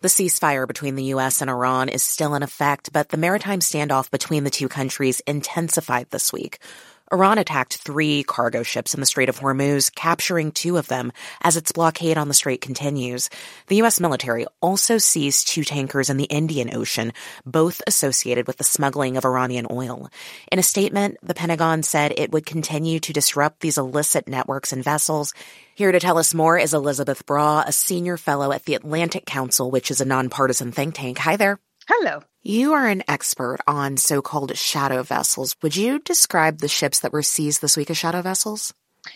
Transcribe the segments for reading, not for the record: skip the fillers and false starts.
The ceasefire between the U.S. and Iran is still in effect, but the maritime standoff between the two countries intensified this week. Iran attacked 3 cargo ships in the Strait of Hormuz, capturing 2 of them as its blockade on the strait continues. The U.S. military also seized 2 tankers in the Indian Ocean, both associated with the smuggling of Iranian oil. In a statement, the Pentagon said it would continue to disrupt these illicit networks and vessels. Here to tell us more is Elizabeth Braw, a senior fellow at the Atlantic Council, which is a nonpartisan think tank. Hi there. Hello. You are an expert on so-called shadow vessels. Would you describe the ships that were seized this week as shadow vessels?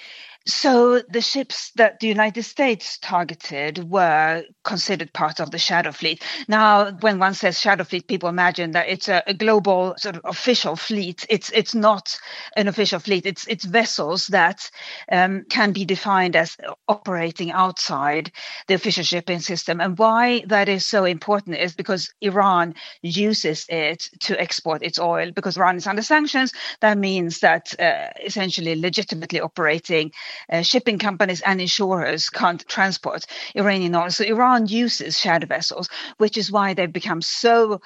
So the ships that the United States targeted were considered part of the shadow fleet. Now, when one says shadow fleet, people imagine that it's a global sort of official fleet. It's not an official fleet. It's vessels that can be defined as operating outside the official shipping system. And why that is so important is because Iran uses it to export its oil. Because Iran is under sanctions, that means that essentially legitimately operating shipping companies and insurers can't transport Iranian oil. So Iran uses shadow vessels, which is why they've become so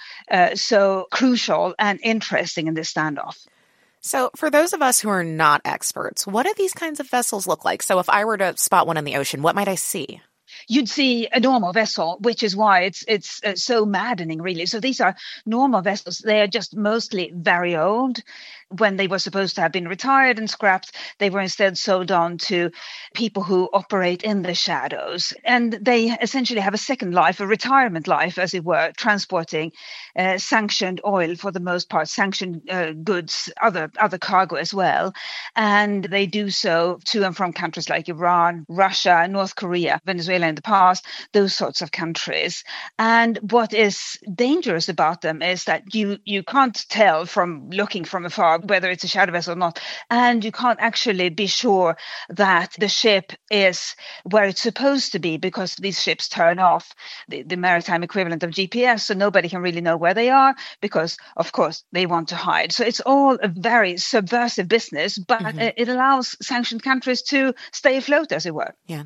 crucial and interesting in this standoff. So for those of us who are not experts, what do these kinds of vessels look like? So if I were to spot one in the ocean, what might I see? You'd see a normal vessel, which is why it's so maddening, really. So these are normal vessels. They are just mostly very old. When they were supposed to have been retired and scrapped, they were instead sold on to people who operate in the shadows. And they essentially have a second life, a retirement life, as it were, transporting sanctioned oil for the most part, sanctioned goods, other cargo as well. And they do so to and from countries like Iran, Russia, North Korea, Venezuela in the past, those sorts of countries. And what is dangerous about them is that you can't tell from looking from afar whether it's a shadow vessel or not. And you can't actually be sure that the ship is where it's supposed to be because these ships turn off the maritime equivalent of GPS. So nobody can really know where they are because, of course, they want to hide. So it's all a very subversive business, but it allows sanctioned countries to stay afloat, as it were. Yeah.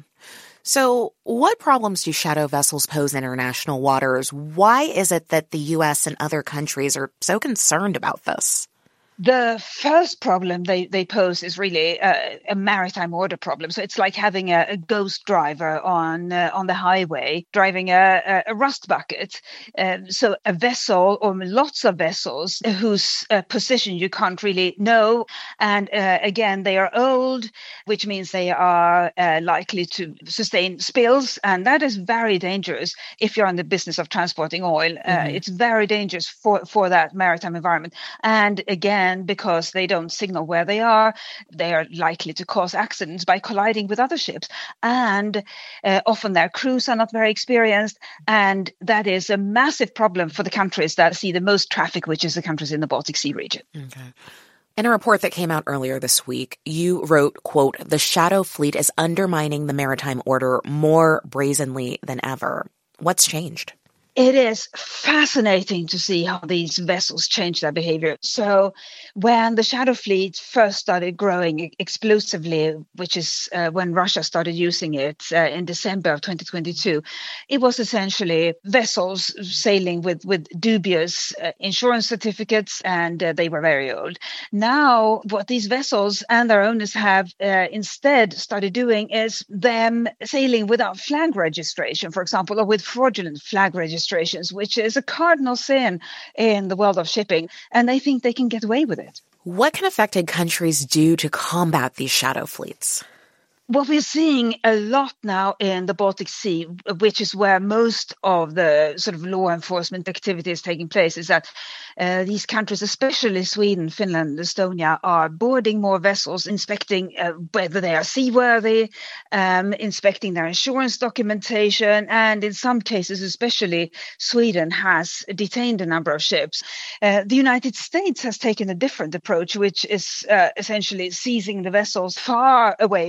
So what problems do shadow vessels pose in international waters? Why is it that the U.S. and other countries are so concerned about this? The first problem they pose is really a maritime order problem. So it's like having a ghost driver on the highway driving a rust bucket. So a vessel or lots of vessels whose position you can't really know. And again, they are old, which means they are likely to sustain spills. And that is very dangerous if you're in the business of transporting oil. It's very dangerous for that maritime environment. And again, because they don't signal where they are likely to cause accidents by colliding with other ships. And often their crews are not very experienced. And that is a massive problem for the countries that see the most traffic, which is the countries in the Baltic Sea region. Okay. In a report that came out earlier this week, you wrote, quote, "The shadow fleet is undermining the maritime order more brazenly than ever." What's changed? It is fascinating to see how these vessels change their behavior. So when the shadow fleet first started growing explosively, which is when Russia started using it in December of 2022, it was essentially vessels sailing with dubious insurance certificates, and they were very old. Now, what these vessels and their owners have instead started doing is them sailing without flag registration, for example, or with fraudulent flag registration, which is a cardinal sin in the world of shipping, and they think they can get away with it. What can affected countries do to combat these shadow fleets? What we're seeing a lot now in the Baltic Sea, which is where most of the sort of law enforcement activity is taking place, is that these countries, especially Sweden, Finland, Estonia, are boarding more vessels, inspecting whether they are seaworthy, inspecting their insurance documentation, and in some cases, especially Sweden, has detained a number of ships. The United States has taken a different approach, which is essentially seizing the vessels far away from America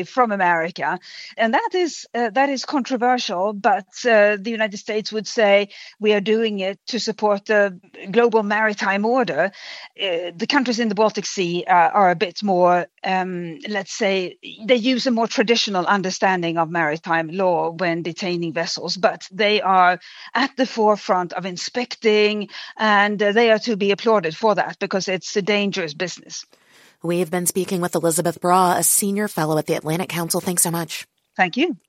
America. And that is controversial, but the United States would say we are doing it to support the global maritime order. The countries in the Baltic Sea are a bit more, let's say, they use a more traditional understanding of maritime law when detaining vessels, but they are at the forefront of inspecting, and they are to be applauded for that because it's a dangerous business. We've been speaking with Elizabeth Braw, a senior fellow at the Atlantic Council. Thanks so much. Thank you.